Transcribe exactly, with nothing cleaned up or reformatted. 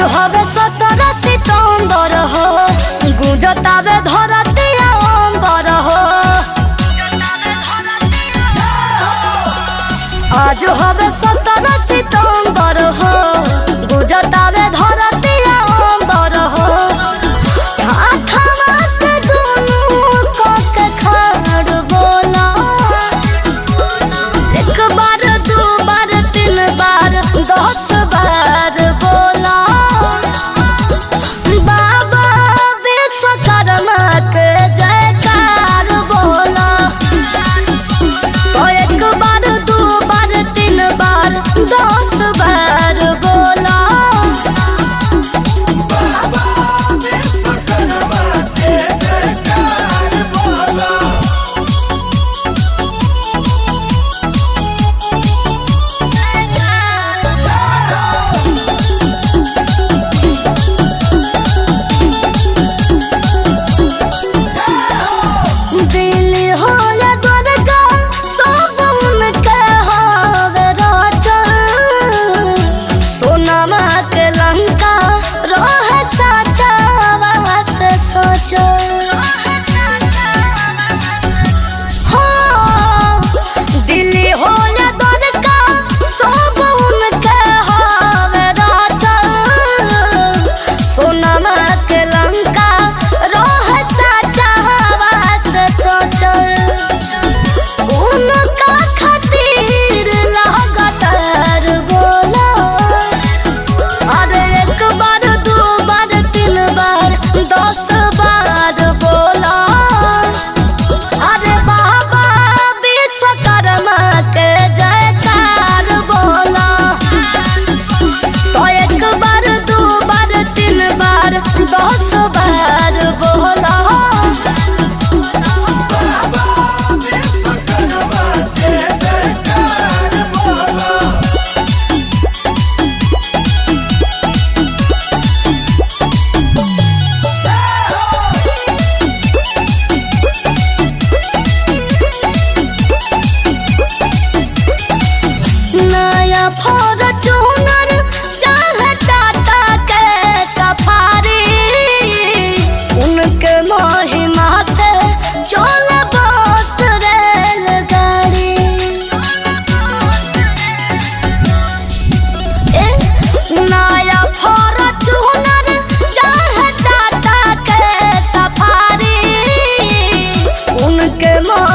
हवे सत्रह सितंबर हो, गुंजतावे धरती अंबर हो। आज हवे सत्रह सितंबर हो, गुंजतावे धरती अंबर हो। हाथवा के दुनू कक खाड़ बोला, एक बार दू बार तीन बार दस बार बोला। बाबा विश्वकर्मा के जयकार बोला। तो एक बार दू बार तीन बार दस बार बोला। बाबा विश्वकर्मा के जयकार बोला। दिल्ली हो या द्वारका सब उनके हावे राचल। सोनमा के लंका रहे साचा से सोचल। हाँ, दिल्ली हो या द्वारका सब उनके हावे राचल। सोनमा के लंका रहे साचा से सोचल। उनका खातिर लगातार बोला। अरे एक बार दू बार तीन बार दस बार बोला। अरे बाबा विश्वकर्मा के जयकार बोला। तो एक बार दू बार तीन बार दस बार बोला। बाबा विश्वकर्मा के जयकार बोला। नया फॉर्च्यूनर चाहे टाटा के सफारी, उनके महिमा से चले बस रेलगाड़ी। ए, नया फॉर्च्यूनर चाहे टाटा के सफारी, उनके